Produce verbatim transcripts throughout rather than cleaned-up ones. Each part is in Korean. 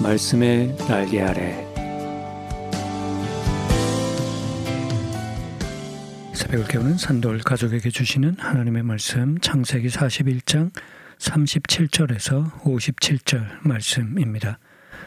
말씀의 날개 아래. 새벽을 깨우는 산돌 가족에게 주시는 하나님의 말씀, 창세기 사십일 장 삼십칠 절에서 오십칠 절 말씀입니다.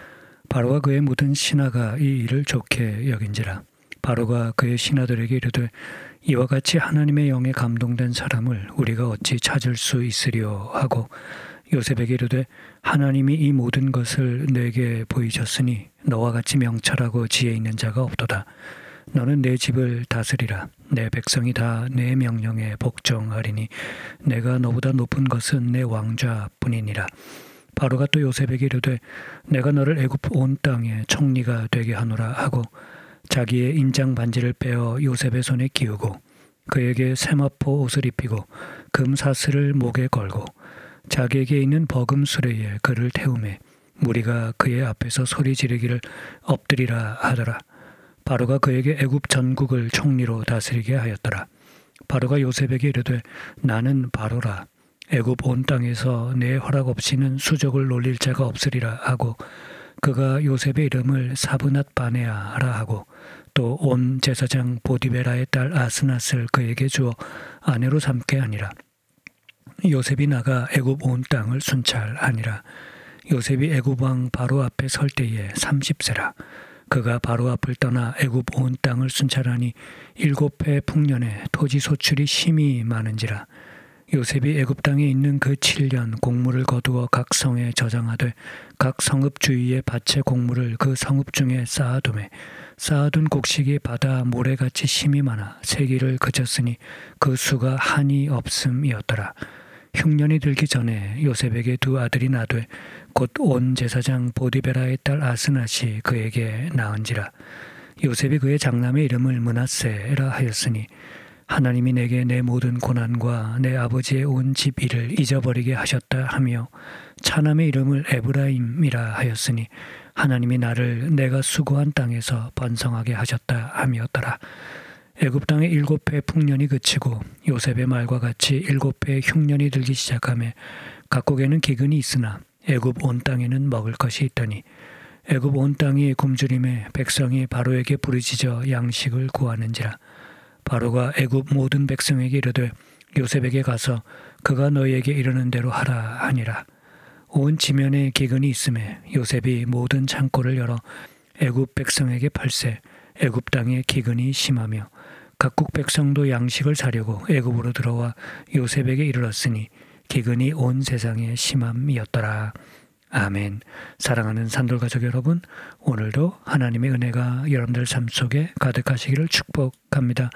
바로와 그의 모든 신하가 이 일을 좋게 여긴지라. 바로가 그의 신하들에게 이르되 이와 같이 하나님의 영에 감동된 사람을 우리가 어찌 찾을 수 있으리요 하고 요셉에게 이르되 하나님이 이 모든 것을 내게 보이셨으니 너와 같이 명철하고 지혜 있는 자가 없도다. 너는 내 집을 다스리라. 내 백성이 다 내 명령에 복종하리니 내가 너보다 높은 것은 내 왕좌뿐이니라. 바로가 또 요셉에게 이르되 내가 너를 애굽 온 땅에 총리가 되게 하노라 하고 자기의 인장 반지를 빼어 요셉의 손에 끼우고 그에게 세마포 옷을 입히고 금 사슬을 목에 걸고 자기에게 있는 버금 수레에 그를 태우매 무리가 그의 앞에서 소리 지르기를 엎드리라 하더라. 바로가 그에게 애굽 전국을 총리로 다스리게 하였더라. 바로가 요셉에게 이르되 나는 바로라. 애굽 온 땅에서 내 허락 없이는 수족을 놀릴 자가 없으리라 하고 그가 요셉의 이름을 사브낫 바네아라 하고 또 온 제사장 보디베라의 딸 아스낫을 그에게 주어 아내로 삼게 하니라. 요셉이 나가 애굽 온 땅을 순찰하니라. 요셉이 애굽 왕 바로 앞에 설 때에 삼십 세라. 그가 바로 앞을 떠나 애굽 온 땅을 순찰하니 일곱 해 풍년에 토지 소출이 심히 많은지라. 요셉이 애굽 땅에 있는 그 칠 년 곡물을 거두어 각 성에 저장하되 각 성읍 주위에 밭의 곡물을 그 성읍 중에 쌓아두매 쌓아둔 곡식이 바다 모래같이 심이 많아 세기를 그쳤으니 그 수가 한이 없음이었더라. 흉년이 들기 전에 요셉에게 두 아들이 나되 곧 온 제사장 보디베라의 딸 아스낫이 그에게 낳은지라. 요셉이 그의 장남의 이름을 므낫세라 하였으니 하나님이 내게 내 모든 고난과 내 아버지의 온 집 일을 잊어버리게 하셨다 하며 차남의 이름을 에브라임이라 하였으니 하나님이 나를 내가 수고한 땅에서 번성하게 하셨다 함이었더라. 애굽 땅의 일곱 해 풍년이 그치고 요셉의 말과 같이 일곱 해 흉년이 들기 시작하며 각국에는 기근이 있으나 애굽 온 땅에는 먹을 것이 있더니 애굽 온 땅이 굶주림에 백성이 바로에게 부르짖어 양식을 구하는지라. 바로가 애굽 모든 백성에게 이르되 요셉에게 가서 그가 너희에게 이르는 대로 하라 하니라. 온 지면에 기근이 있음에 요셉이 모든 창고를 열어 애굽 백성에게 팔세 애굽 땅에 기근이 심하며 각국 백성도 양식을 사려고 애굽으로 들어와 요셉에게 이르렀으니 기근이 온 세상에 심함이었더라. 아멘. 사랑하는 산돌가족 여러분, 오늘도 하나님의 은혜가 여러분들 삶 속에 가득하시기를 축복합니다.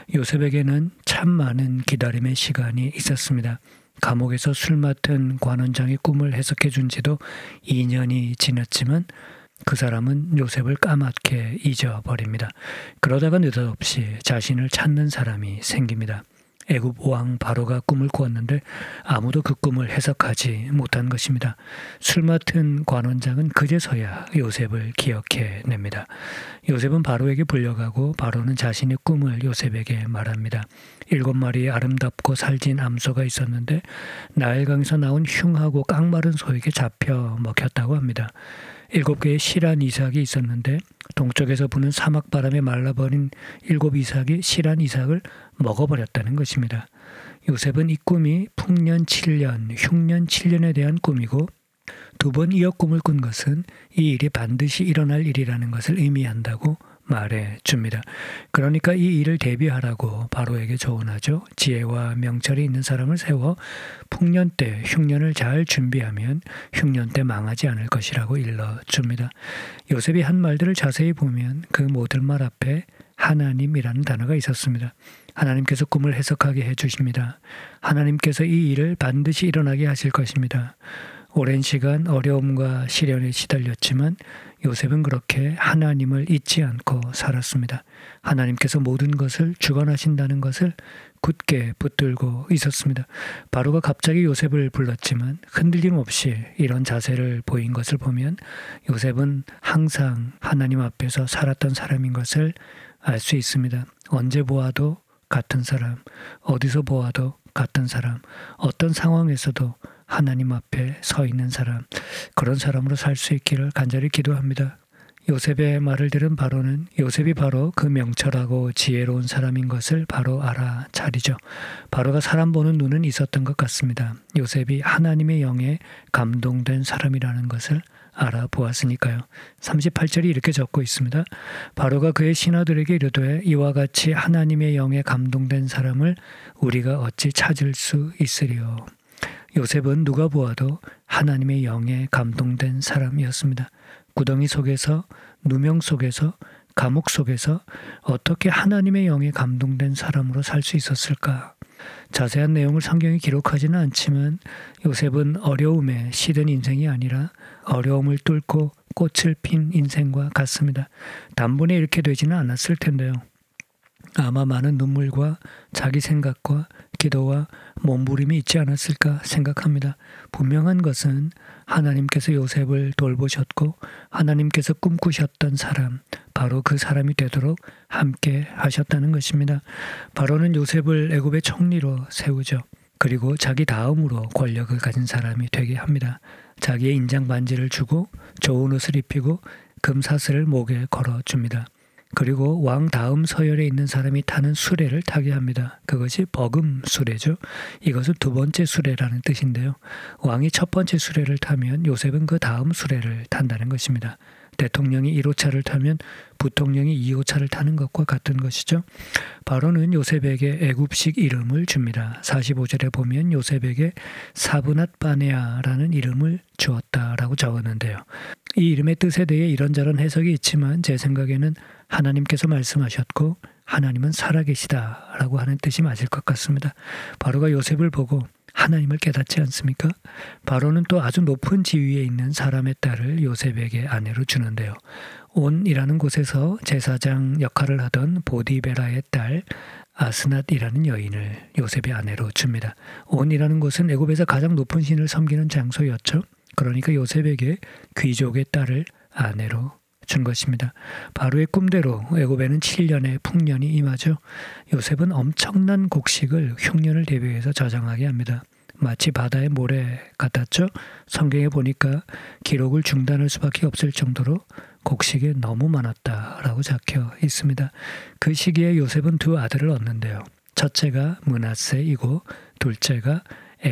요셉에게는 참 많은 기다림의 시간이 있었습니다. 감옥에서 술 맡은 관원장의 꿈을 해석해 준 지도 이 년이 지났지만 그 사람은 요셉을 까맣게 잊어버립니다. 그러다가 느닷없이 자신을 찾는 사람이 생깁니다. 애굽 왕 바로가 꿈을 꾸었는데 아무도 그 꿈을 해석하지 못한 것입니다. 술 맡은 관원장은 그제서야 요셉을 기억해 냅니다. 요셉은 바로에게 불려가고 바로는 자신의 꿈을 요셉에게 말합니다. 일곱 마리의 아름답고 살진 암소가 있었는데 나일강에서 나온 흉하고 깡마른 소에게 잡혀 먹혔다고 합니다. 일곱 개의 실한 이삭이 있었는데 동쪽에서 부는 사막 바람에 말라버린 일곱 이삭이 실한 이삭을 먹어버렸다는 것입니다. 요셉은 이 꿈이 풍년 칠 년, 흉년 칠 년에 대한 꿈이고 두 번 이어 꿈을 꾼 것은 이 일이 반드시 일어날 일이라는 것을 의미한다고 말해 줍니다. 그러니까 이 일을 대비하라고 바로에게 조언하죠. 지혜와 명철이 있는 사람을 세워 풍년 때 흉년을 잘 준비하면 흉년 때 망하지 않을 것이라고 일러줍니다. 요셉이 한 말들을 자세히 보면 그 모든 말 앞에 하나님이라는 단어가 있었습니다. 하나님께서 꿈을 해석하게 해주십니다. 하나님께서 이 일을 반드시 일어나게 하실 것입니다. 오랜 시간 어려움과 시련에 시달렸지만 요셉은 그렇게 하나님을 잊지 않고 살았습니다. 하나님께서 모든 것을 주관하신다는 것을 굳게 붙들고 있었습니다. 바로가 갑자기 요셉을 불렀지만 흔들림 없이 이런 자세를 보인 것을 보면 요셉은 항상 하나님 앞에서 살았던 사람인 것을 알 수 있습니다. 언제 보아도 같은 사람, 어디서 보아도 같은 사람, 어떤 상황에서도 하나님 앞에 서 있는 사람, 그런 사람으로 살 수 있기를 간절히 기도합니다. 요셉의 말을 들은 바로는 요셉이 바로 그 명철하고 지혜로운 사람인 것을 바로 알아차리죠. 바로가 사람 보는 눈은 있었던 것 같습니다. 요셉이 하나님의 영에 감동된 사람이라는 것을 알아보았으니까요. 삼십팔 절이 이렇게 적고 있습니다. 바로가 그의 신하들에게 이르되 이와 같이 하나님의 영에 감동된 사람을 우리가 어찌 찾을 수 있으리요. 요셉은 누가 보아도 하나님의 영에 감동된 사람이었습니다. 구덩이 속에서, 누명 속에서, 감옥 속에서 어떻게 하나님의 영에 감동된 사람으로 살 수 있었을까? 자세한 내용을 성경이 기록하지는 않지만 요셉은 어려움에 시든 인생이 아니라 어려움을 뚫고 꽃을 핀 인생과 같습니다. 단번에 이렇게 되지는 않았을 텐데요. 아마 많은 눈물과 자기 생각과 기도와 몸부림이 있지 않았을까 생각합니다. 분명한 것은 하나님께서 요셉을 돌보셨고 하나님께서 꿈꾸셨던 사람, 바로 그 사람이 되도록 함께 하셨다는 것입니다. 바로는 요셉을 애굽의 총리로 세우죠. 그리고 자기 다음으로 권력을 가진 사람이 되게 합니다. 자기의 인장 반지를 주고 좋은 옷을 입히고 금사슬을 목에 걸어줍니다. 그리고 왕 다음 서열에 있는 사람이 타는 수레를 타게 합니다. 그것이 버금 수레죠. 이것은 두 번째 수레라는 뜻인데요. 왕이 첫 번째 수레를 타면 요셉은 그 다음 수레를 탄다는 것입니다. 대통령이 일 호차를 타면 부통령이 이 호차를 타는 것과 같은 것이죠. 바로는 요셉에게 애굽식 이름을 줍니다. 사십오 절에 보면 요셉에게 사브낫 바네아라는 이름을 주었다라고 적었는데요. 이 이름의 뜻에 대해 이런저런 해석이 있지만 제 생각에는 하나님께서 말씀하셨고 하나님은 살아계시다라고 하는 뜻이 맞을 것 같습니다. 바로가 요셉을 보고 하나님을 깨닫지 않습니까? 바로는 또 아주 높은 지위에 있는 사람의 딸을 요셉에게 아내로 주는데요. 온이라는 곳에서 제사장 역할을 하던 보디베라의 딸 아스낫이라는 여인을 요셉의 아내로 줍니다. 온이라는 곳은 애굽에서 가장 높은 신을 섬기는 장소였죠. 그러니까 요셉에게 귀족의 딸을 아내로 준 것입니다. 바로의 꿈대로 애굽에는 칠 년의 풍년이 임하죠. 요셉은 엄청난 곡식을 흉년을 대비해서 저장하게 합니다. 마치 바다의 모래 같았죠. 성경에 보니까 기록을 중단할 수밖에 없을 정도로 곡식이 너무 많았다라고 적혀 있습니다. 그 시기에 요셉은 두 아들을 얻는데요. 첫째가 므낫세이고 둘째가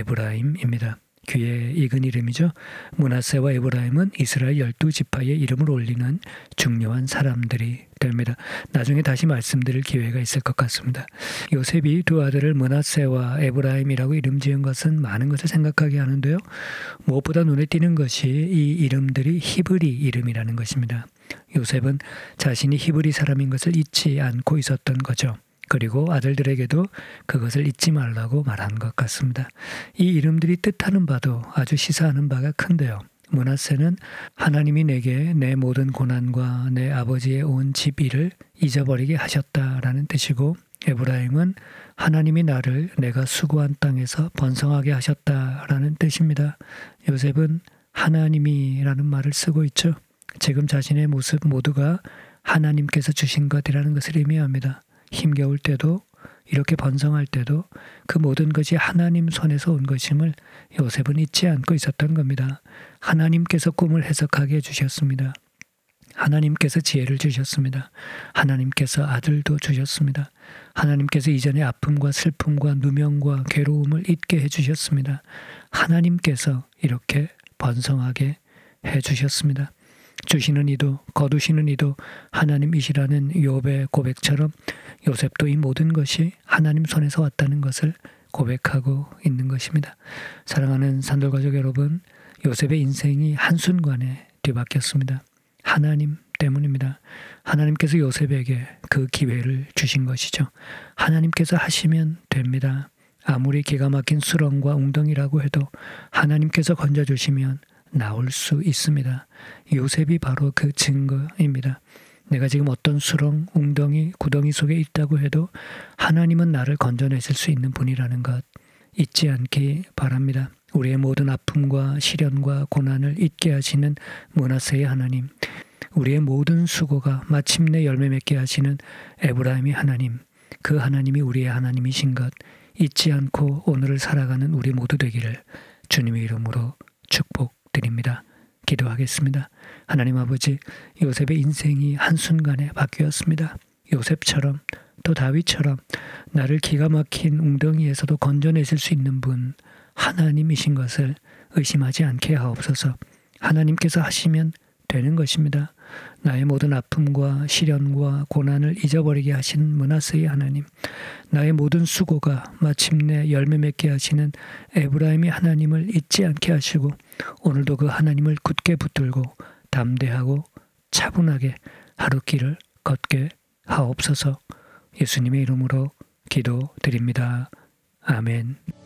에브라임입니다. 귀에 익은 이름이죠. 므낫세와 에브라임은 이스라엘 열두 지파의 이름을 올리는 중요한 사람들이 됩니다. 나중에 다시 말씀드릴 기회가 있을 것 같습니다. 요셉이 두 아들을 므낫세와 에브라임이라고 이름 지은 것은 많은 것을 생각하게 하는데요. 무엇보다 눈에 띄는 것이 이 이름들이 히브리 이름이라는 것입니다. 요셉은 자신이 히브리 사람인 것을 잊지 않고 있었던 거죠. 그리고 아들들에게도 그것을 잊지 말라고 말한 것 같습니다. 이 이름들이 뜻하는 바도 아주 시사하는 바가 큰데요. 므낫세는 하나님이 내게 내 모든 고난과 내 아버지의 온 집 일을 잊어버리게 하셨다라는 뜻이고, 에브라임은 하나님이 나를 내가 수고한 땅에서 번성하게 하셨다라는 뜻입니다. 요셉은 하나님이라는 말을 쓰고 있죠. 지금 자신의 모습 모두가 하나님께서 주신 것이라는 것을 의미합니다. 힘겨울 때도 이렇게 번성할 때도 그 모든 것이 하나님 손에서 온 것임을 요셉은 잊지 않고 있었던 겁니다. 하나님께서 꿈을 해석하게 해주셨습니다. 하나님께서 지혜를 주셨습니다. 하나님께서 아들도 주셨습니다. 하나님께서 이전의 아픔과 슬픔과 누명과 괴로움을 잊게 해주셨습니다. 하나님께서 이렇게 번성하게 해주셨습니다. 주시는 이도 거두시는 이도 하나님이시라는 욥의 고백처럼 요셉도 이 모든 것이 하나님 손에서 왔다는 것을 고백하고 있는 것입니다. 사랑하는 산돌가족 여러분, 요셉의 인생이 한순간에 뒤바뀌었습니다. 하나님 때문입니다. 하나님께서 요셉에게 그 기회를 주신 것이죠. 하나님께서 하시면 됩니다. 아무리 기가 막힌 수렁과 웅덩이라고 해도 하나님께서 건져주시면 나올 수 있습니다. 요셉이 바로 그 증거입니다. 내가 지금 어떤 수렁, 웅덩이, 구덩이 속에 있다고 해도 하나님은 나를 건져내실 수 있는 분이라는 것 잊지 않기 바랍니다. 우리의 모든 아픔과 시련과 고난을 잊게 하시는 므낫세의 하나님, 우리의 모든 수고가 마침내 열매 맺게 하시는 에브라임의 하나님, 그 하나님이 우리의 하나님이신 것 잊지 않고 오늘을 살아가는 우리 모두 되기를 주님의 이름으로 축복드립니다. 기도하겠습니다. 하나님 아버지, 요셉의 인생이 한순간에 바뀌었습니다. 요셉처럼 또 다윗처럼 나를 기가 막힌 웅덩이에서도 건져내실 수 있는 분 하나님이신 것을 의심하지 않게 하옵소서. 하나님께서 하시면 되는 것입니다. 나의 모든 아픔과 시련과 고난을 잊어버리게 하신 므낫세의 하나님, 나의 모든 수고가 마침내 열매 맺게 하시는 에브라임의 하나님을 잊지 않게 하시고 오늘도 그 하나님을 굳게 붙들고 담대하고 차분하게 하루길을 걷게 하옵소서. 예수님의 이름으로 기도드립니다. 아멘.